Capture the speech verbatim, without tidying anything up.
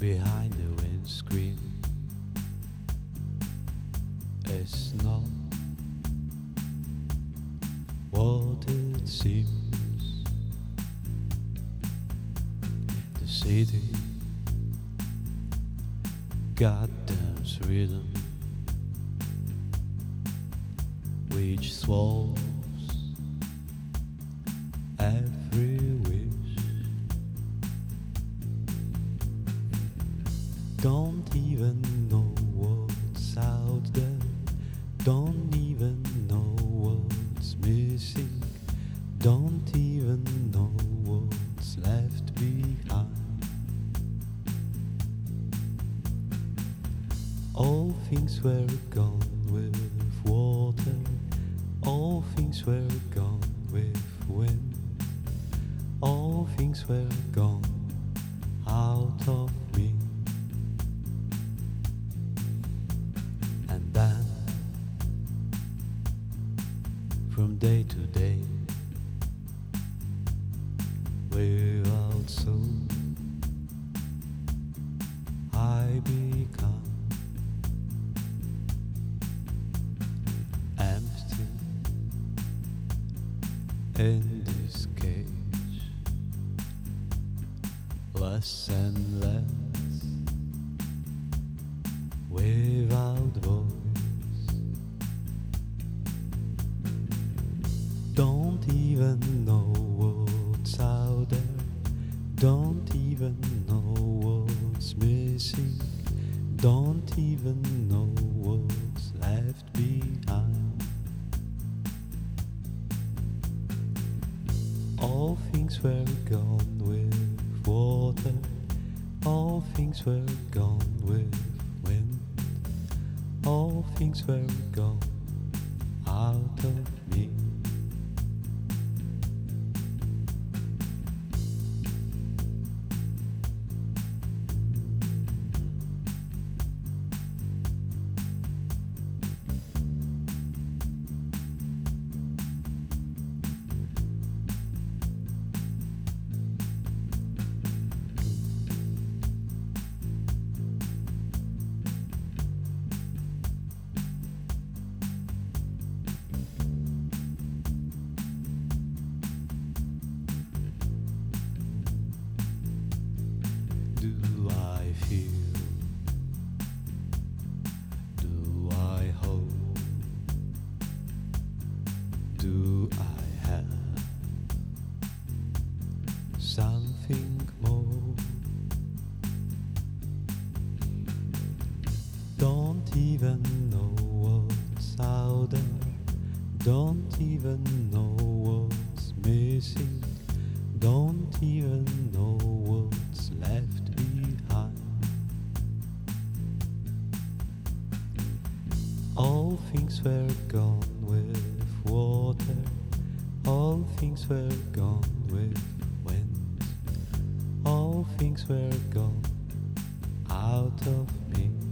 behind the windscreen is not what it seems. The city goddamn rhythm which swallows every wish. Don't even know what's out there, don't even know what's missing, don't even know what's left behind. All things were gone with water, all things were gone with wind, all things were gone out of me. And then, from day to day, without soul, I become empty in this cage, less and less, without voice. Don't even know what's out there, don't even know what's missing, don't even know what's left behind. All things were gone with water, all things were gone with wind, all things were gone out of me. Do I feel? Do I hope? Do I have something more? Don't even know what's out there, don't even know what's missing, don't even know what's left behind. All things were gone with water, all things were gone with wind, all things were gone out of me.